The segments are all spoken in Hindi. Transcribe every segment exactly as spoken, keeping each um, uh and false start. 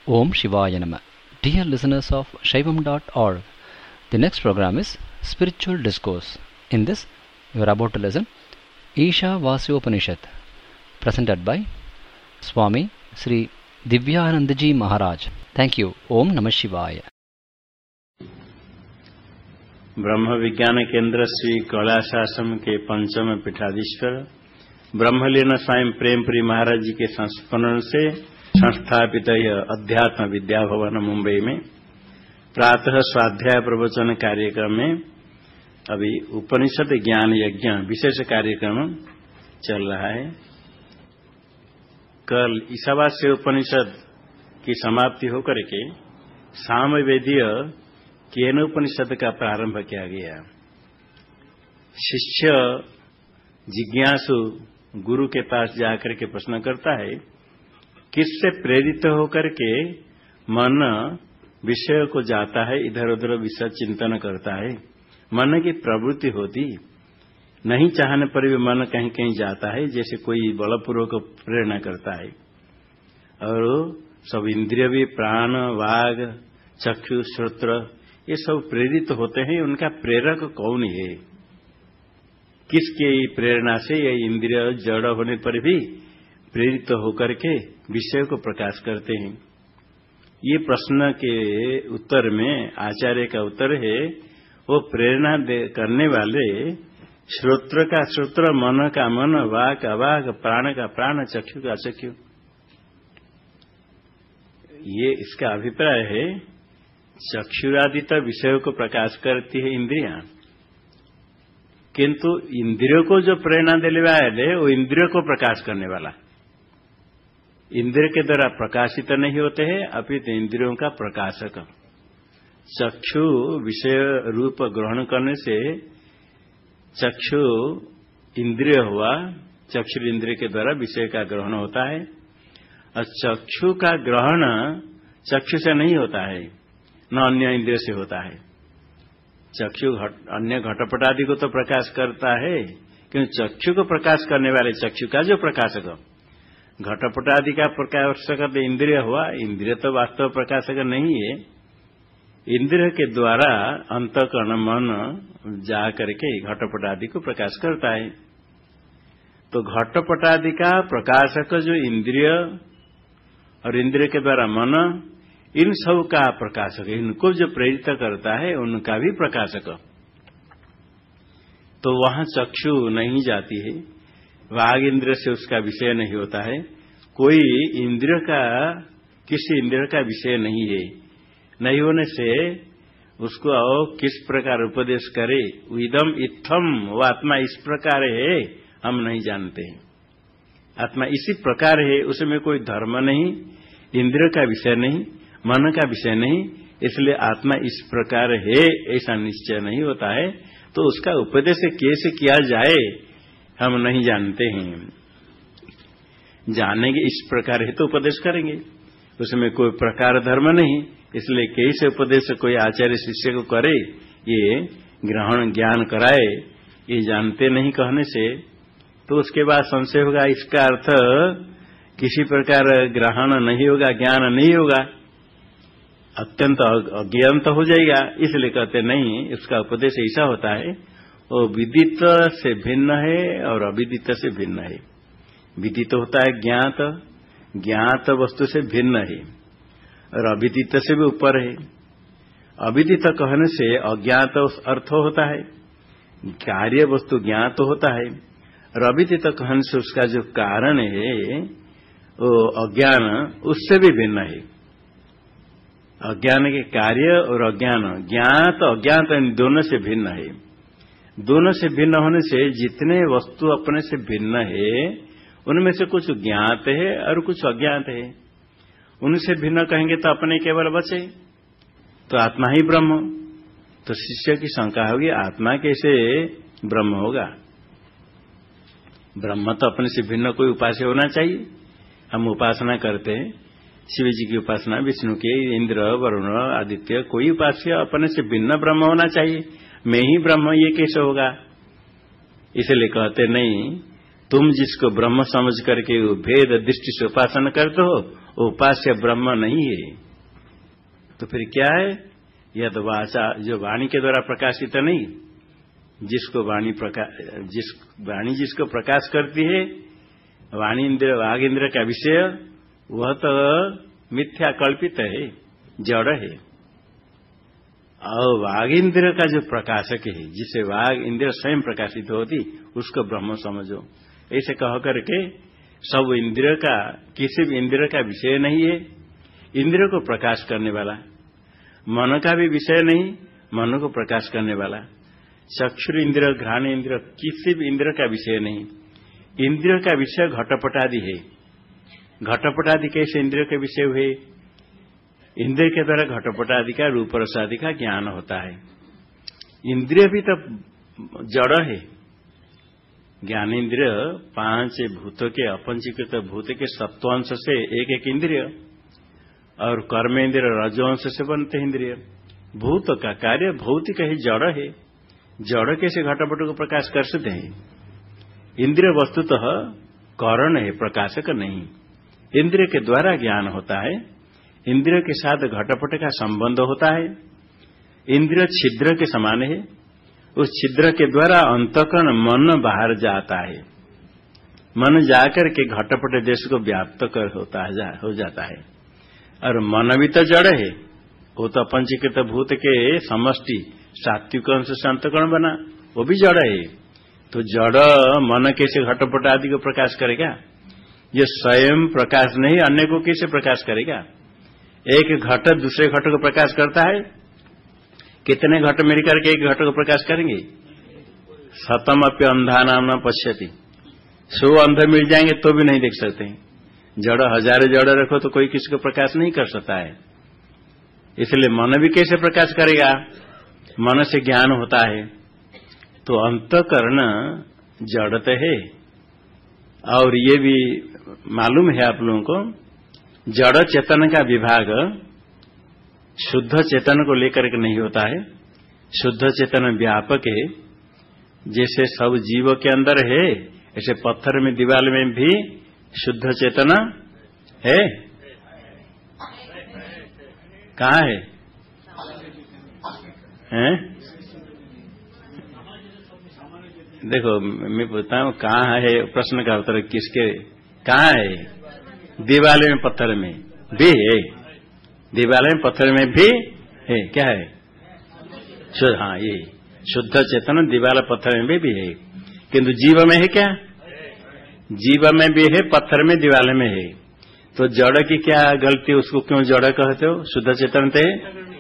Om Shivaya Nama. Dear listeners of Shaivam dot org, the next program is Spiritual Discourse. In this, you are about to listen Isha Vasyopanishad, presented by Swami Sri Divyanandaji Maharaj. Thank you. Om Namah Shivaya. ब्रह्म विज्ञान केंद्र श्री कैलाशाश्रम के पंचम पीठाधीश्वर ब्रह्मलीन स्वामी प्रेमपुरी महाराज जी के संस्मरण से संस्थापित यह अध्यात्म विद्या भवन मुंबई में प्रातः स्वाध्याय प्रवचन कार्यक्रम में अभी उपनिषद ज्ञान यज्ञ विशेष कार्यक्रम चल रहा है। कल ईशावास्य उपनिषद की समाप्ति होकर के सामवेदीय केन उपनिषद का प्रारंभ किया गया। शिष्य जिज्ञासु गुरु के पास जाकर के प्रश्न करता है, किससे प्रेरित होकर के मन विषय को जाता है, इधर उधर विषय चिंतन करता है। मन की प्रवृत्ति होती नहीं, चाहने पर भी मन कहीं कहीं जाता है, जैसे कोई बलपूर्वक प्रेरणा करता है। और सब इंद्रिय भी प्राण वाग चक्षु श्रोत्र ये सब प्रेरित होते हैं। उनका प्रेरक कौन है? किसके प्रेरणा से ये इंद्रिय जड़ होने पर भी प्रेरित होकर के विषय को प्रकाश करते हैं? ये प्रश्न के उत्तर में आचार्य का उत्तर है, वो प्रेरणा करने वाले श्रोत्र का श्रोत्र, मन का मन, वाक का वाक, प्राण का प्राण, चक्षु का चक्षु। ये इसका अभिप्राय है। चक्षुरादित विषयों को प्रकाश करती है इंद्रियां, किंतु इंद्रियों को जो प्रेरणा देने वाले वो इंद्रियों को प्रकाश करने वाला, इंद्रिय के द्वारा प्रकाशित नहीं होते हैं, अपितु इंद्रियों का प्रकाशक। चक्षु विषय रूप ग्रहण करने से चक्षु इंद्रिय हुआ, चक्षु इंद्रिय के द्वारा विषय का ग्रहण होता है। और चक्षु का ग्रहण चक्षु से नहीं होता है, न अन्य इंद्रिय से होता है। चक्षु घट, अन्य घटपट आदि को तो प्रकाश करता है, क्योंकि चक्षु को प्रकाश करने वाले चक्षु का जो प्रकाशक, घटपट आदि का प्रकाशक तो इंद्रिय हुआ, इंद्रिय तो वास्तव प्रकाशक नहीं है। इंद्रिय के द्वारा अंतःकरण मन जा करके घटपट आदि को प्रकाश करता है। तो घटपट आदि का प्रकाशक जो इंद्रिय और इंद्रिय के द्वारा मन, इन सब का प्रकाशक, इनको जो प्रेरित करता है उनका भी प्रकाशक। तो वहां चक्षु नहीं जाती है, वाग इंद्रिय से उसका विषय नहीं होता है। कोई इंद्रिय का किसी इंद्रिय का विषय नहीं है, नहीं होने से उसको किस प्रकार उपदेश करे, इदम इत्थम, वो आत्मा इस प्रकार है, हम नहीं जानते हैं। आत्मा इसी प्रकार है, उसमें कोई धर्म नहीं, इंद्रिय का विषय नहीं, मन का विषय नहीं, इसलिए आत्मा इस प्रकार है ऐसा निश्चय नहीं होता है। तो उसका उपदेश कैसे किया जाए हम नहीं जानते हैं। जानेंगे इस प्रकार है तो उपदेश करेंगे, उसमें कोई प्रकार धर्म नहीं, इसलिए कैसे उपदेश कोई आचार्य शिष्य को करे, ये ग्रहण ज्ञान कराए, ये जानते नहीं कहने से तो उसके बाद संशय होगा, इसका अर्थ किसी प्रकार ग्रहण नहीं होगा, ज्ञान नहीं होगा, अत्यंत अज्ञान हो जाएगा। इसलिए कहते नहीं, उसका उपदेश ऐसा होता है, वो विदित से भिन्न है और अविदित से भिन्न है। विदित होता है ज्ञात, ज्ञात वस्तु से भिन्न है, और अविदित से भी ऊपर है। अविदित कहने से अज्ञात अर्थ होता है, कार्य वस्तु ज्ञात होता है, और अविदित कहने से उसका जो कारण है वो अज्ञान उससे भी भिन्न है। अज्ञान के कार्य और अज्ञान, ज्ञात अज्ञात इन दोनों से भिन्न है। दोनों से भिन्न होने से जितने वस्तु अपने से भिन्न है उनमें से कुछ ज्ञात है और कुछ अज्ञात है। उनसे भिन्न कहेंगे तो अपने केवल बचे, तो आत्मा ही ब्रह्म। तो शिष्य की शंका होगी, आत्मा कैसे ब्रह्म होगा? ब्रह्म तो अपने से भिन्न कोई उपास्य होना चाहिए। हम उपासना करते हैं, शिव जी की उपासना, विष्णु के, इंद्र वरुण आदित्य, कोई उपास्य अपने से भिन्न ब्रह्म होना चाहिए। मैं ही ब्रह्म, ये कैसे होगा? इसलिए कहते नहीं, तुम जिसको ब्रह्म समझ करके भेद दृष्टि से उपासना करते हो वो उपास्य ब्रह्म नहीं है। तो फिर क्या है? यद वाचा, जो वाणी के द्वारा प्रकाशित नहीं, जिसको वाणी प्रकाश जिस वाणी जिसको प्रकाश करती है, वाणी इंद्र वाग इंद्र का विषय, वह तो मिथ्या कल्पित है, जड़ है। और वाग इंद्र का जो प्रकाशक है, जिसे वाग इंद्र स्वयं प्रकाशित होती, उसको ब्रह्म समझो। ऐसे कह करके सब इंद्रिय का, किसी भी इंद्रिय का विषय नहीं है, इंद्रिय को प्रकाश करने वाला। मन का भी विषय नहीं, मन को प्रकाश करने वाला। चक्षु इंद्रिय, घ्राण इंद्रिय, किसी भी इंद्रिय का विषय नहीं। इंद्रिय का विषय घटपटादि है। घटपटादि कैसे इंद्रिय के विषय हुए? इंद्रिय के द्वारा घटपटादि का, रूप रस आदि का ज्ञान होता है। इंद्रिय भी तो जड़ है। ज्ञान इंद्रिय पांच भूतों के, अपंचीकृत भूत के सत्वांश से एक एक इंद्रिय, और कर्म इंद्रिय रजोंश से बनते इंद्रिय। भूत का कार्य भौतिक है, जड़ है। जड़ कैसे घटपट को प्रकाश कर सकते हैं? इंद्रिय वस्तुतः कारण है, प्रकाशक नहीं। इंद्रिय के द्वारा ज्ञान होता है। इंद्रिय के साथ घटपट का संबंध होता है। इंद्रिय छिद्र के समान है। उस छिद्र के द्वारा अंतःकरण मन बाहर जाता है। मन जाकर के घटपट देश को व्याप्त कर होता है, हो जाता है। और मन भी तो जड़ है, वो तो पंचीकृत भूत के समष्टि सात्विक अंश से अंतःकरण बना, वो भी जड़ है। तो जड़ मन कैसे घटपट आदि को प्रकाश करेगा? ये स्वयं प्रकाश नहीं, अन्य को कैसे प्रकाश करेगा? एक घट दूसरे घट को प्रकाश करता है। कितने घट मिलकर के एक घट को प्रकाश करेंगे? सतम अपि अंधा नाम न पश्यति। सौ अंध मिल जाएंगे तो भी नहीं देख सकते। जड़ हजारों जड़ रखो तो कोई किसी को प्रकाश नहीं कर सकता है। इसलिए मन भी कैसे प्रकाश करेगा? मन से ज्ञान होता है। तो अंतःकरण जड़त है। और ये भी मालूम है आप लोगों को, जड़ चेतन का विभाग शुद्ध चेतन को लेकर के नहीं होता है। शुद्ध चेतन व्यापक है। जैसे सब जीवों के अंदर है, ऐसे पत्थर में, दीवार में भी शुद्ध चेतना है। कहाँ है? हैं? देखो मैं पूछता हूँ कहाँ है, प्रश्न का उत्तर किसके, कहाँ है? दीवार में, पत्थर में भी है। दीवार में पत्थर में भी है। क्या है? शुद्ध, हाँ ये शुद्ध चेतन दीवार पत्थर में भी है। किंतु जीव में है क्या? जीव में भी है, पत्थर में, दीवार में है। तो जड़ की क्या गलती, उसको क्यों जड़ कहते हो? शुद्ध चेतन थे।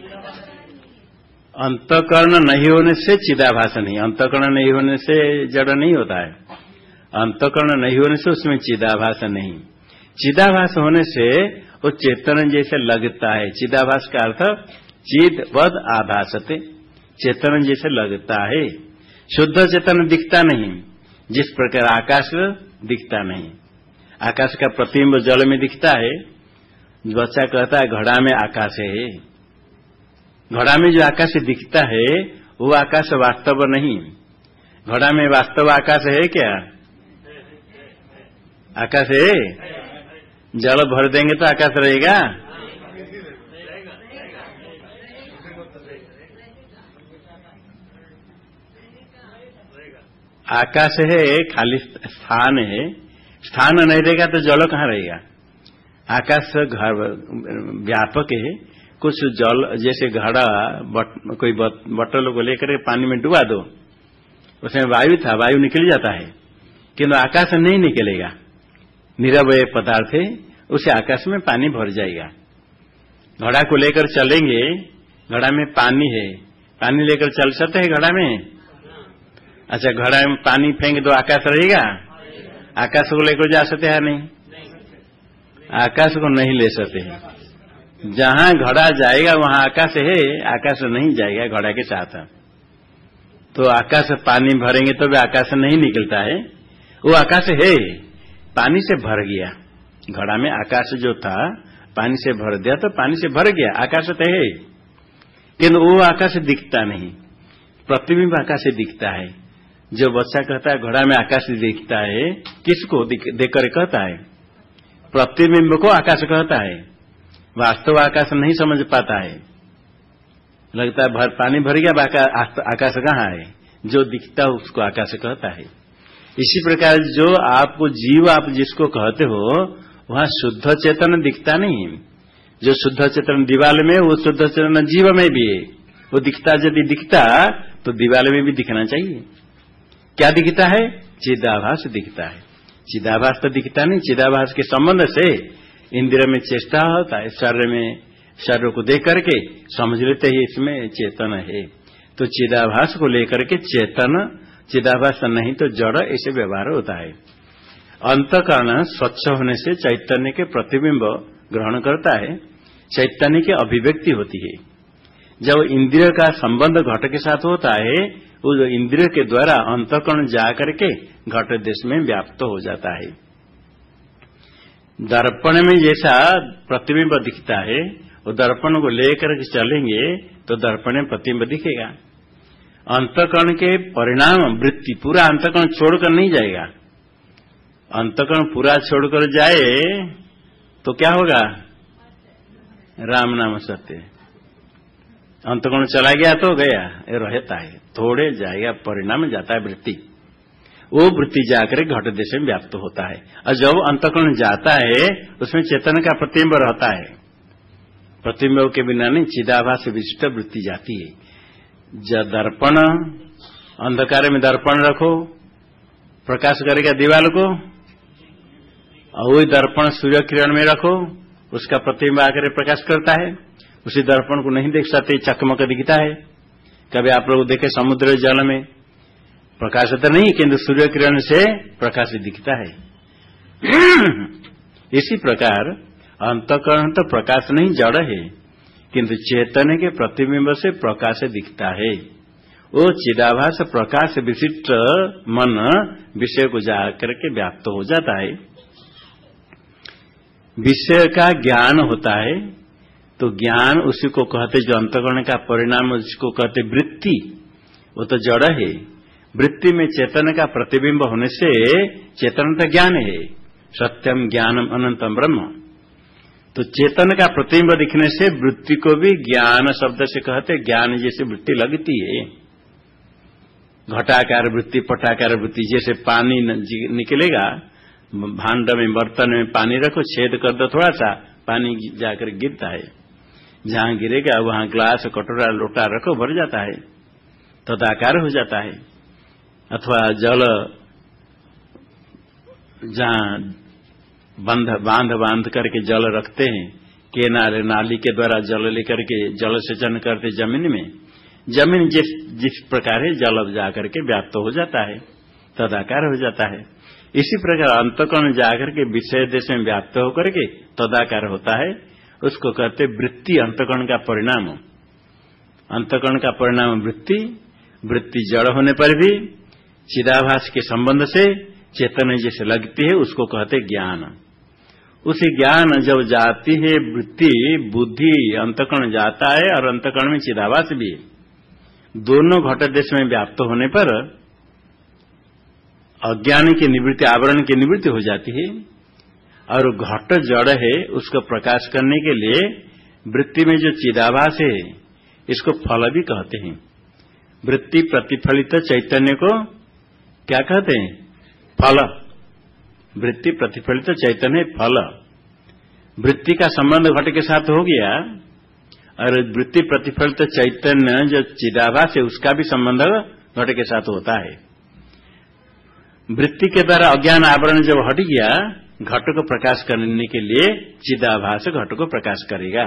अंतःकरण नहीं होने से चिदाभास नहीं, अंतःकरण नहीं होने से जड़ नहीं होता है। अंतःकरण नहीं होने से उसमें चिदाभास नहीं। चिदाभास होने से वो चेतन जैसे लगता है। चिदाभास का अर्थ चिदवद आभासते, चेतन जैसे लगता है। शुद्ध चेतन दिखता नहीं, जिस प्रकार आकाश दिखता नहीं। आकाश का प्रतिबिंब जल में दिखता है। बच्चा कहता है घड़ा में आकाश है। घड़ा में जो आकाश दिखता है वो आकाश वास्तव नहीं। घड़ा में वास्तव आकाश है क्या? आकाश है? जल भर देंगे तो आकाश रहेगा? आकाश है, खाली स्थान है। स्थान नहीं रहेगा तो जल कहाँ रहेगा? आकाश घर व्यापक है। कुछ जल जैसे घड़ा बट, कोई बटल को लेकर पानी में डुबा दो, उसमें वायु था, वायु निकल जाता है, किंतु आकाश नहीं निकलेगा। निरवय पदार्थ है, उसे आकाश में पानी भर जाएगा। घड़ा को लेकर चलेंगे, घड़ा में पानी है, पानी लेकर चल सकते हैं घड़ा में? अच्छा, घड़ा में पानी फेंक दो, आकाश रहेगा? आकाश को लेकर जा सकते हैं? नहीं, आकाश को नहीं ले सकते हैं। जहां घड़ा जाएगा वहां आकाश है, आकाश नहीं जाएगा घड़ा के साथ। तो आकाश पानी भरेंगे तो भी आकाश नहीं निकलता है। वो आकाश है, पानी से भर गया। घड़ा में आकाश जो था पानी से भर दिया तो पानी से भर गया, आकाश तो है, किंतु वो आकाश दिखता नहीं। प्रतिबिंब आकाश दिखता है। जो बच्चा कहता है घड़ा में आकाश दिखता है, किसको देखकर कहता है? प्रतिबिंब को आकाश कहता है। वास्तव आकाश नहीं समझ पाता है, लगता है भर पानी भर गया, आकाश कहाँ है? जो दिखता है उसको आकाश कहता है। इसी प्रकार जो आपको जीव आप जिसको कहते हो वहां शुद्ध चेतन दिखता नहीं। जो शुद्ध चेतन दीवाल में, वो शुद्ध चेतन जीव में भी है। वो दिखता, यदि दिखता तो दीवाल में भी दिखना चाहिए। क्या दिखता है? चिदाभास दिखता है। चिदाभास तो दिखता नहीं। चिदाभास के संबंध से इंद्रिय में चेष्टा होता है, शरीर में, शरीर को देख करके समझ लेते ही इसमें चेतन है। तो चिदाभास को लेकर के चेतन, चिदाभास नहीं तो जड़, ऐसे व्यवहार होता है। अंतःकरण स्वच्छ होने से चैतन्य के प्रतिबिंब ग्रहण करता है, चैतन्य की अभिव्यक्ति होती है। जब इंद्रिय का संबंध घट के साथ होता है, वो जो इंद्रिय के द्वारा अंतःकरण जाकर के घट देश में व्याप्त हो जाता है। दर्पण में जैसा प्रतिबिंब दिखता है, वो दर्पण को लेकर के चलेंगे तो दर्पण में प्रतिबिंब दिखेगा। अंतःकरण के परिणाम वृत्ति, पूरा अंतःकरण छोड़कर नहीं जाएगा। अंतःकरण पूरा छोड़कर जाए तो क्या होगा? राम नाम सत्य। अंतःकरण चला गया तो गया, ये रहता है, थोड़े जाएगा, परिणाम जाता है वृत्ति। वो वृत्ति जाकर घट देश में व्याप्त होता है। और जब अंतःकरण जाता है उसमें चेतन का प्रतिबिंब रहता है। प्रतिबिंब के बिना नहीं, चिदाभास विशिष्ट वृत्ति जाती है। जब दर्पण, अंधकार में दर्पण रखो, प्रकाश करेगा दीवाल को, और वही दर्पण सूर्य किरण में रखो, उसका प्रतिबिंब आकर प्रकाश करता है। उसी दर्पण को नहीं देख सकते, चकमक दिखता है। कभी आप लोग देखे समुद्र जल में प्रकाश तो नहीं, किंतु सूर्य किरण से प्रकाश दिखता है। इसी प्रकार अंतःकरण तो प्रकाश नहीं, जड़ है, किंतु चेतन के प्रतिबिंब से प्रकाश दिखता है। वो चिदाभास प्रकाश विशिष्ट मन विषय को जाकर के व्याप्त हो जाता है। विषय का ज्ञान होता है, तो ज्ञान उसी को कहते, जो अंतःकरण का परिणाम उसको कहते वृत्ति। वो तो जड़ है। वृत्ति में चेतन का प्रतिबिंब होने से चेतन तो ज्ञान है, सत्यम ज्ञानम अनंतम ब्रह्म। तो चेतन का प्रतिबिंब दिखने से वृत्ति को भी ज्ञान शब्द से कहते, ज्ञान जैसे वृत्ति लगती है। घटाकार वृत्ति, पटाकार वृत्ति, जैसे पानी निकलेगा, भांड में, बर्तन में पानी रखो, छेद कर दो थोड़ा सा, पानी जाकर गिरता है। जहां गिरेगा वहां ग्लास, कटोरा, लोटा रखो, भर जाता है, तदाकार हो जाता है। अथवा जल जहां बंध बांध बांध करके जल रखते हैं, केनाल नाली के द्वारा जल लेकर के जल सेचन करते जमीन में, जमीन जिस जिस प्रकार है जल जाकर के व्याप्त हो जाता है, तदाकार हो जाता है। इसी प्रकार अंतःकरण जाकर के विषय देश में व्याप्त होकर के तदाकार होता है, उसको कहते वृत्ति। अंतःकरण का परिणाम, अंतःकरण का परिणाम वृत्ति। वृत्ति जड़ होने पर भी चिदाभास के संबंध से चेतन जैसे लगती है, उसको कहते ज्ञान। उसी ज्ञान जब जाती है वृत्ति, बुद्धि, अंतःकरण जाता है, और अंतःकरण में चिदाभास भी, दोनों घट देश में व्याप्त होने पर अज्ञान की निवृत्ति, आवरण की निवृत्ति हो जाती है। और घट जड़ है, उसको प्रकाश करने के लिए वृत्ति में जो चिदाभास है, इसको फल भी कहते हैं। वृत्ति प्रतिफलित चैतन्य को क्या कहते हैं? फल। वृत्ति प्रतिफलित चैतन्य फल। वृत्ति का संबंध घट के साथ हो गया, और वृत्ति प्रतिफलित चैतन्य जो चिदाभास है, उसका भी संबंध घट के साथ होता है। वृत्ति के द्वारा अज्ञान आवरण जब हट गया, घट को प्रकाश करने के लिए चिदाभास घट को प्रकाश करेगा।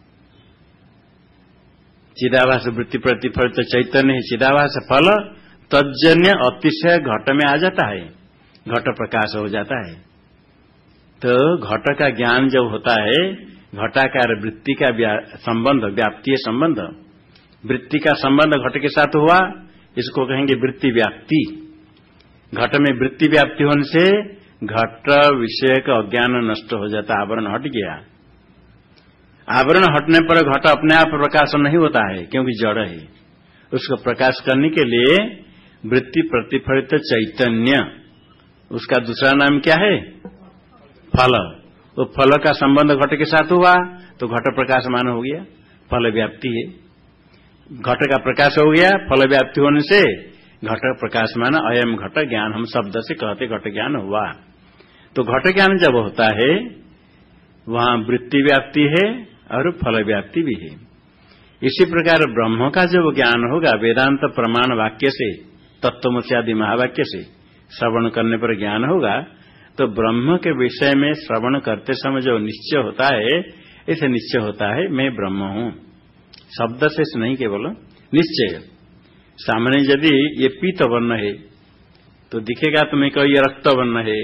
चिदाभास वृत्ति प्रतिफलित चैतन्य है, चिदाभास फल। तज्जन्य अतिशय घट में आ जाता है, घट प्रकाश हो जाता है। तो घट का ज्ञान जब होता है, घटाकार वृत्ति का संबंध, व्याप्तीय संबंध, वृत्ति का संबंध घट के साथ हुआ, इसको कहेंगे वृत्ति व्याप्ति। घट में वृत्ति व्याप्ति होने से घट विषय का अज्ञान नष्ट हो जाता, आवरण हट गया। आवरण हटने पर घट अपने आप प्रकाश नहीं होता है, क्योंकि जड़ है। उसको प्रकाश करने के लिए वृत्ति प्रतिफलित चैतन्य, उसका दूसरा नाम क्या है? फल। वो फल का संबंध घट के साथ हुआ तो घट प्रकाशमान हो गया, फल व्याप्ति है। घट का प्रकाश हो गया, फल व्याप्ति होने से घट प्रकाशमान, अयम घट ज्ञान हम शब्द से कहते घट ज्ञान हुआ। तो घट ज्ञान जब होता है वहां वृत्ति व्याप्ति है और फल व्याप्ति भी है। इसी प्रकार ब्रह्म का जब ज्ञान होगा वेदांत प्रमाण वाक्य से, तत्वमसि आदि महावाक्य से श्रवण करने पर ज्ञान होगा, तो ब्रह्म के विषय में श्रवण करते समय जो निश्चय होता है, ऐसे निश्चय होता है मैं ब्रह्म हूं। शब्द से नहीं केवल निश्चय। सामने यदि ये पीत वर्ण है तो दिखेगा तुम्हें कहो ये रक्त वर्ण है,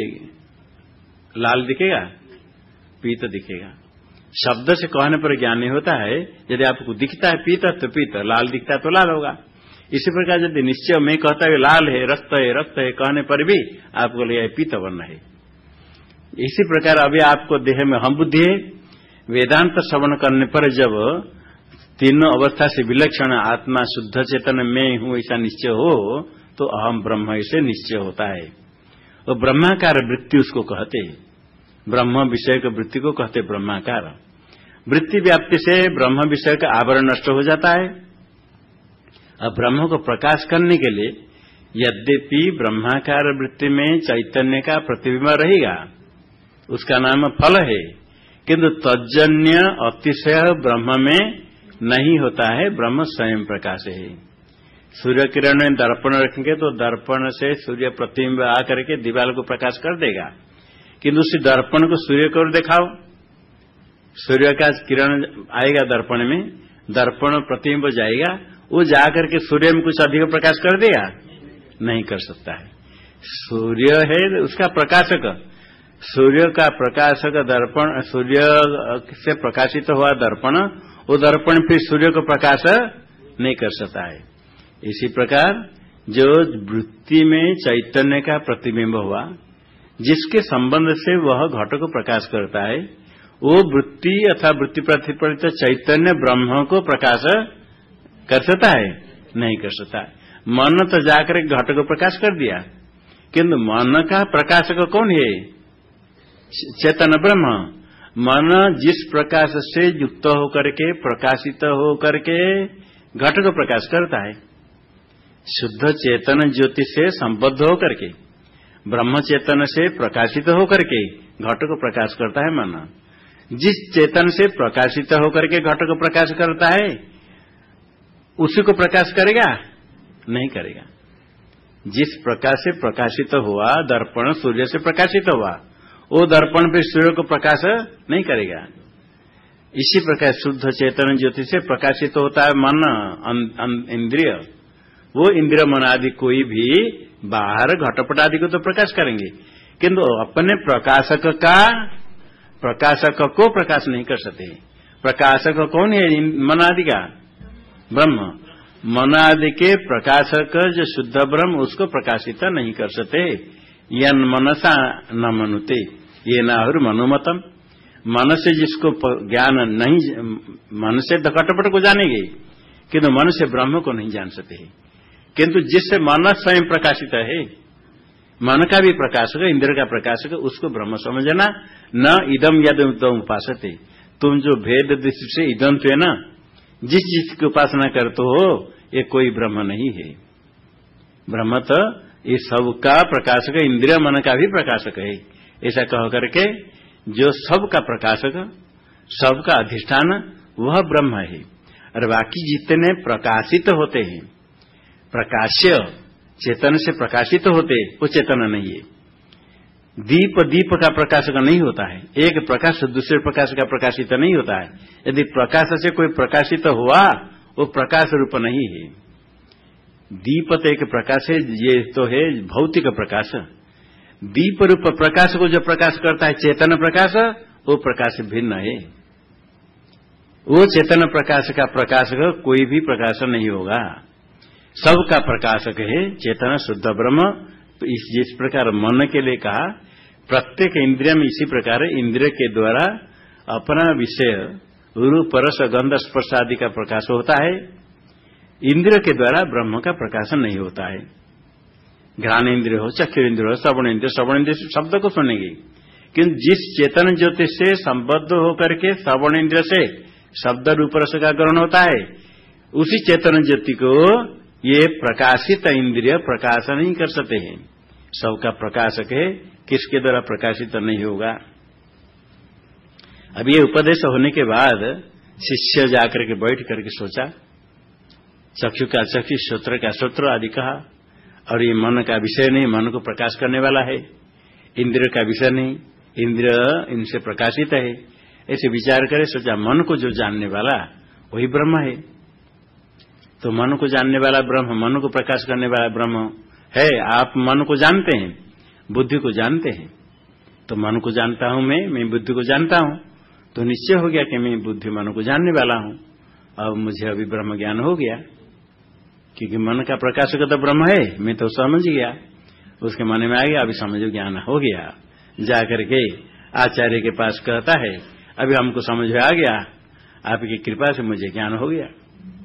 लाल दिखेगा, पीत दिखेगा। शब्द से कहने पर ज्ञान होता है, यदि आपको दिखता है पीत तो पीत, लाल दिखता है तो लाल होगा। इसी प्रकार यदि निश्चय में कहता है लाल है, रक्त है, रक्त है कहने पर भी आपको लगेगा पीत वर्ण है। इसी प्रकार अभी आपको देह में हम बुद्धि है, वेदांत श्रवण करने पर जब तीनों अवस्था से विलक्षण आत्मा शुद्ध चेतन मैं हूं ऐसा निश्चय हो तो अहम ब्रह्म ऐसे निश्चय होता है। और ब्रह्माकार वृत्ति उसको कहते हैं, ब्रह्म विषय की वृत्ति को कहते ब्रह्माकार। वृत्ति व्याप्ति से ब्रह्म विषय का आवरण नष्ट हो जाता है। अब ब्रह्म को प्रकाश करने के लिए यद्यपि ब्रह्माकार वृत्ति में चैतन्य का प्रतिबिंब रहेगा, उसका नाम फल है, किंतु तज्जन्य अतिशय ब्रह्म में नहीं होता है। ब्रह्म स्वयं प्रकाश है। सूर्य किरण में दर्पण रखेंगे तो दर्पण से सूर्य प्रतिबिंब आकर के दीवार को प्रकाश कर देगा, किंतु उसी दर्पण को सूर्य को दिखाओ, सूर्य का किरण आएगा दर्पण में, दर्पण प्रतिबिंब जाएगा, वो जाकर के सूर्य में कुछ अधिक प्रकाश कर देगा? नहीं कर सकता है। सूर्य है उसका प्रकाशक, सूर्य का प्रकाशक दर्पण, सूर्य से प्रकाशित हुआ दर्पण, वो दर्पण फिर सूर्य को प्रकाश नहीं कर सकता है। इसी प्रकार जो वृत्ति में चैतन्य का प्रतिबिंब हुआ, जिसके संबंध से वह घट को प्रकाश करता है, वो वृत्ति अथवा वृत्ति प्रतिफलित चैतन्य ब्रह्म को प्रकाश कर सकता है? नहीं कर सकता। मन तो जाकर घट को प्रकाश कर दिया, किंतु मन का प्रकाशक कौन है? चेतन ब्रह्म। मन जिस प्रकाश से युक्त होकर के प्रकाशित होकर के घट को प्रकाश करता है, शुद्ध चेतन ज्योति से संबद्ध होकर के ब्रह्म चेतन से प्रकाशित होकर के घट को प्रकाश करता है मन। जिस चेतन से प्रकाशित होकर के घट को प्रकाश करता है उसी को प्रकाश करेगा? नहीं करेगा। जिस प्रकाश से प्रकाशित हुआ दर्पण, सूर्य से प्रकाशित हुआ, वो दर्पण फिर सूर्य को प्रकाश नहीं करेगा। इसी प्रकार शुद्ध चेतन ज्योति से प्रकाशित होता है मन, इंद्रिय, वो इंद्रिय मन आदि कोई भी बाहर घटपट आदि को तो प्रकाश करेंगे, किंतु अपने प्रकाशक का प्रकाशक को प्रकाश नहीं कर सकते। प्रकाशक कौन है? मन आदि का ब्रह्म। मन आदि के प्रकाशक जो शुद्ध ब्रह्म, उसको प्रकाशित नहीं कर सकते। यन मनसा न मनुते ये नाहुर मनोमतम। मन से जिसको ज्ञान नहीं, मन से घटपट को जानेंगे किंतु मन से ब्रह्म को नहीं जान सकते, किंतु जिससे मन स्वयं प्रकाशित है, मन का भी प्रकाशक, इंद्र का प्रकाशक, उसको ब्रह्म समझना। न इदम यद उपासते, तुम जो भेद दृष्टि से इदम तो है ना, जिस चीज की उपासना करते हो ये कोई ब्रह्म नहीं है। ब्रह्म तो ये सबका प्रकाशक, इंद्रिय मन का भी प्रकाशक है। ऐसा कह करके जो सबका प्रकाशक, सबका अधिष्ठान, वह ब्रह्म है। और बाकी जितने प्रकाशित होते हैं, प्रकाश्य चेतन से प्रकाशित होते, वो चेतन नहीं है। दीप दीप का प्रकाशक नहीं होता है। एक प्रकाश दूसरे प्रकाश का प्रकाशित नहीं होता है। यदि प्रकाश से कोई प्रकाशित हुआ, वो प्रकाश रूप नहीं है। दीप तो एक प्रकाश है, ये तो है भौतिक प्रकाश। दीप रूप प्रकाश को जो प्रकाश करता है चेतन प्रकाश, वो प्रकाश भिन्न है। वो चेतन प्रकाश का प्रकाशक कोई भी प्रकाश नहीं होगा, सबका प्रकाशक है चेतन शुद्ध ब्रह्म। इस जिस प्रकार मन के लिए कहा, प्रत्येक इंद्रिय में इसी प्रकार इंद्रिय के द्वारा अपना विषय रूप रस गंध स्पर्श आदि का प्रकाश होता है। इंद्रिय के द्वारा ब्रह्म का प्रकाशन नहीं होता है। घ्राण इंद्रिय हो, चक्षु इंद्रिय हो, श्रवण इंद्रिय, श्रवण इंद्रिय शब्द को सुनेंगे, किंतु जिस चेतन ज्योति से संबद्ध होकर के श्रवण इंद्रिय से शब्द रूप रस का ग्रहण होता है, उसी चेतन ज्योति को ये प्रकाशित इंद्रिय प्रकाश नहीं कर सकते हैं। सबका प्रकाशक है, किसके द्वारा प्रकाशित नहीं होगा। अब ये उपदेश होने के बाद शिष्य जाकर के बैठ करके सोचा, चक्षु का चक्षु, श्रोत्र का श्रोत्र आदि कहा, और ये मन का विषय नहीं, मन को प्रकाश करने वाला है, इंद्रिय का विषय नहीं, इंद्रिय इनसे प्रकाशित है। ऐसे विचार करे, सोचा मन को जो जानने वाला वही ब्रह्म है। तो मन को जानने वाला ब्रह्म, मन को प्रकाश करने वाला ब्रह्म है। आप मन को जानते हैं, बुद्धि को जानते हैं, तो मन को जानता हूं मैं मैं बुद्धि को जानता हूं, तो निश्चय हो गया कि मैं बुद्धि मन को जानने वाला हूं। अब मुझे अभी ब्रह्म ज्ञान हो गया, क्योंकि मन का प्रकाशक तो ब्रह्म है, मैं तो समझ गया, उसके मन में आ गया, अभी समझो ज्ञान हो गया। जाकर के आचार्य के पास कहता है, अभी हमको समझ में आ गया, आपकी कृपा से मुझे ज्ञान हो गया।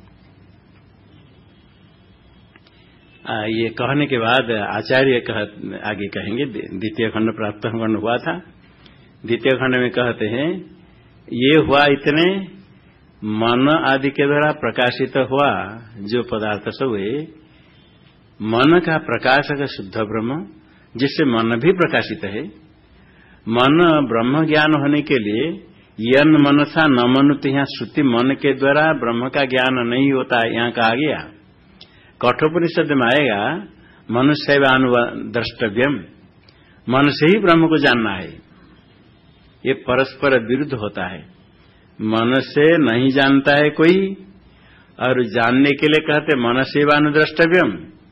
आ, ये कहने के बाद आचार्य कह, आगे कहेंगे, द्वितीय खंड प्राप्त खंड हुआ था। द्वितीय खंड में कहते हैं, ये हुआ इतने मन आदि के द्वारा प्रकाशित हुआ जो पदार्थ सब है, मन का प्रकाशक शुद्ध ब्रह्म, जिससे मन भी प्रकाशित है। मन ब्रह्म ज्ञान होने के लिए यन मनसा न मनुत, यहाँ श्रुति मन के द्वारा ब्रह्म का ज्ञान नहीं होता है, यहाँ कहा गया। कठोपनिषद में आएगा, मनुष्य द्रष्टव्यम, मन से ही ब्रह्म को जानना है। ये परस्पर विरुद्ध होता है, मन से नहीं जानता है कोई, और जानने के लिए कहते मन सेवानुद्रष्टव्यम।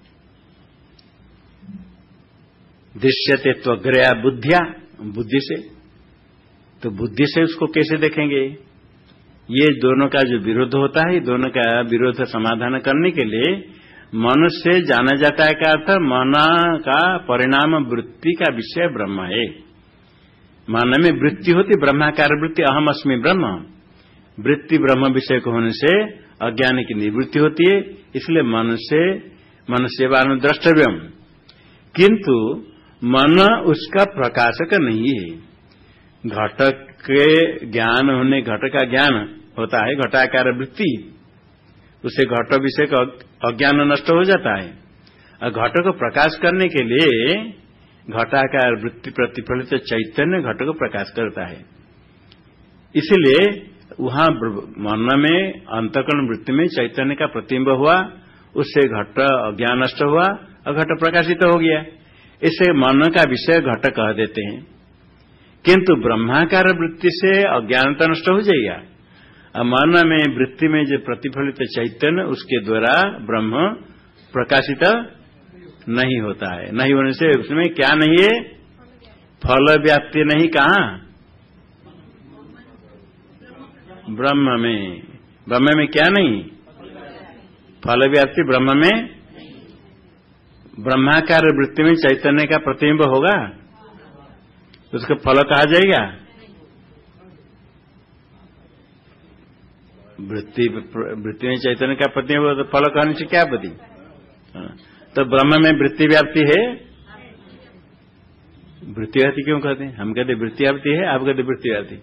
दृश्यते त्वग्रया बुद्धिया, बुद्धि से, तो बुद्धि से उसको कैसे देखेंगे। ये दोनों का जो विरोध होता है, दोनों का विरोध समाधान करने के लिए मन से जाना जाता है का अर्थ मन का परिणाम वृत्ति का विषय ब्रह्म है। मन में वृत्ति होती, ब्रह्माकार वृत्ति, अहम अस्मि ब्रह्म, वृत्ति ब्रह्म विषय को होने से अज्ञान की निवृत्ति होती है, इसलिए मन से मन सेवानुद्रष्टव्यम। किंतु मन उसका प्रकाशक नहीं है। घट के ज्ञान होने, घट का ज्ञान होता है घटाकार वृत्ति, उससे घट विषय का अज्ञान नष्ट हो जाता है। और घट को प्रकाश करने के लिए घटाकार वृत्ति प्रतिफलित तो चैतन्य घट को प्रकाश करता है। इसलिए वहां मन में अंतःकरण वृत्ति में चैतन्य का प्रतिबिंब हुआ, उससे घट अज्ञान नष्ट हुआ और घट प्रकाशित हो गया। इससे मन का विषय घट कह देते हैं। किंतु ब्रह्माकार वृत्ति से अज्ञानता नष्ट हो जाएगा। मन में वृत्ति में जो प्रतिफलित चैतन्य, उसके द्वारा ब्रह्म प्रकाशित नहीं होता है। नहीं होने से उसमें क्या नहीं है, फल व्याप्ति नहीं। कहां? ब्रह्म में। ब्रह्म में क्या नहीं, फल व्याप्ति ब्रह्म में। ब्रह्माकार वृत्ति में चैतन्य का प्रतिबिंब होगा, उसको फल कहा जाएगा। वृत्ति वृत्ति में चैतन्य का प्रतिबिंब, तो फल कहने से क्या पति। तो ब्रह्म में वृत्ति व्याप्ति है। वृत्ति व्याप्ति क्यों कहते हैं? हम कहते वृत्ति व्याप्ति है, आप कहते वृत्ति व्याप्ति।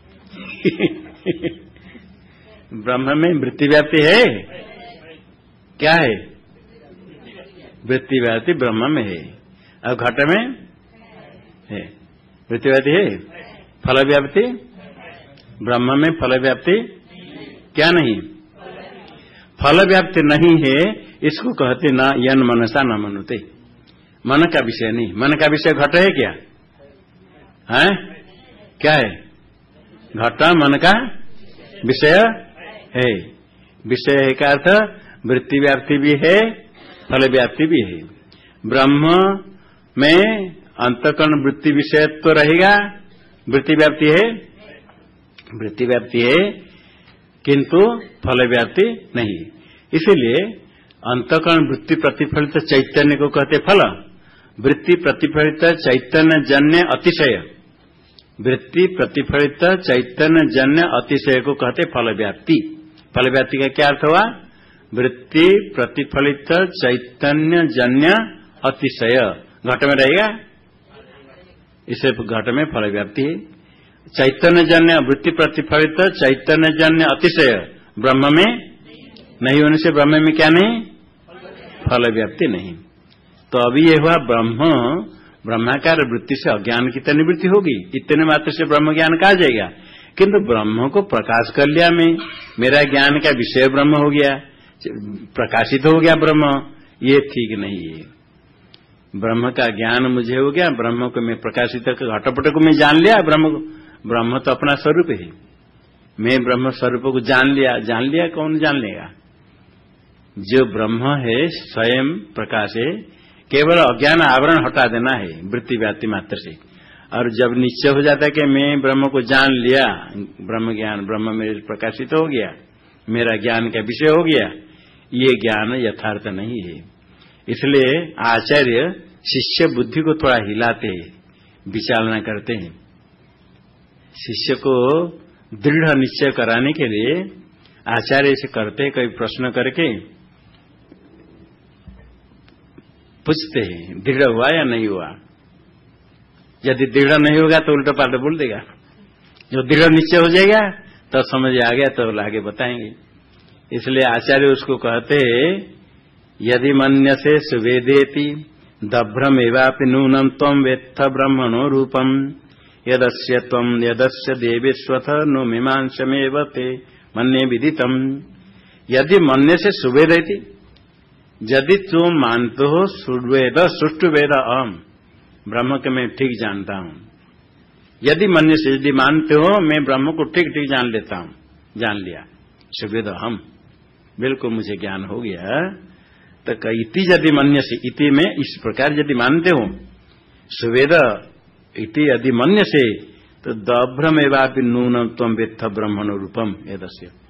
ब्रह्म में वृत्ति व्याप्ति है, क्या है? वृत्ति व्याप्ति ब्रह्म में है, और घट में है वृत्ति व्याप्ति है। फल व्याप्ति ब्रह्म में, फल व्याप्ति क्या नहीं, फल व्याप्ति नहीं है। इसको कहते ना यन मनसा न मनुते, मन का विषय नहीं। मन का विषय घट है क्या है? क्या है? घट मन का विषय है। विषय है का अर्थ वृत्ति व्याप्ति भी है, फल व्याप्ति भी है। ब्रह्म में अंतःकरण वृत्ति विषय तो रहेगा, वृत्ति व्याप्ति है, वृत्ति व्याप्ति है, किंतु फल व्याप्ति नहीं। इसीलिए अंतःकरण वृत्ति प्रतिफलित चैतन्य को कहते फल। वृत्ति प्रतिफलित चैतन्य जन्य अतिशय, वृत्ति प्रतिफलित चैतन्य जन्य अतिशय को कहते फल व्याप्ति। फल व्याप्ति का क्या अर्थ हुआ? वृत्ति प्रतिफलित चैतन्य जन्य अतिशय घट में रहेगा, इसे घट में फल व्याप्ति है। चैतन्य जन्य वृत्ति प्रतिफलित चैतन्य जन्य अतिशय ब्रह्म में नहीं होने से ब्रह्म में क्या नहीं, फल व्याप्ति नहीं। तो अभी ये हुआ ब्रह्म ब्रह्माकार वृत्ति से अज्ञान की तो निवृत्ति होगी, इतने मात्र से ब्रह्म ज्ञान कहा जाएगा। किंतु ब्रह्म को प्रकाश कर लिया मैं, मेरा ज्ञान का विषय ब्रह्म हो गया, प्रकाशित हो गया ब्रह्म, ये ठीक नहीं है। ब्रह्म का ज्ञान मुझे हो गया, ब्रह्म को मैं प्रकाशित घटपट को मैं जान लिया, ब्रह्म को, ब्रह्म तो अपना स्वरूप है, मैं ब्रह्म स्वरूप को जान लिया। जान लिया कौन जान लेगा? जो ब्रह्म है स्वयं प्रकाश है, केवल अज्ञान आवरण हटा देना है वृत्ति व्याप्ति मात्र से। और जब निश्चय हो जाता है कि मैं ब्रह्म को जान लिया, ब्रह्म ज्ञान ब्रह्म मेरे प्रकाशित हो गया, मेरा ज्ञान का विषय हो गया, ये ज्ञान यथार्थ नहीं है। इसलिए आचार्य शिष्य बुद्धि को थोड़ा हिलाते हैं, विचारणा करते हैं। शिष्य को दृढ़ निश्चय कराने के लिए आचार्य से करते, कई प्रश्न करके पूछते हैं दृढ़ हुआ या नहीं हुआ। यदि दृढ़ नहीं होगा तो उल्टा पाल्टा बोल देगा, जो दृढ़ निश्चय हो जाएगा तो समझ आ गया तो आगे बताएंगे। इसलिए आचार्य उसको कहते यदि मन्यसे सुवेदेति दभ्रम एवापि नूनम त्वं वेत्थ ब्रह्मणो रूपम यदस्य त्वं यदस्य देवेश्वथ नो मीमांसमेव ते मन्ये विदितम। यदि मन्य से सुवेदेति, यदि तुम मानते हो सुवेद सुष्टु वेद अहम, ब्रह्म के मैं ठीक जानता हूं। यदि मन्य से, यदि मानते हो मैं ब्रह्म को ठीक ठीक जान लेता हूं, जान लिया, सुवेद अहम, बिल्कुल मुझे ज्ञान हो गया। तो इति यदि मन्य से, इति में इस प्रकार यदि मानते हो, सुवेद इति यदि मन्य से, तो दभ्रमेवापि नूनम त्वं वेत्थ ब्रह्मणो रूपम यदस्य,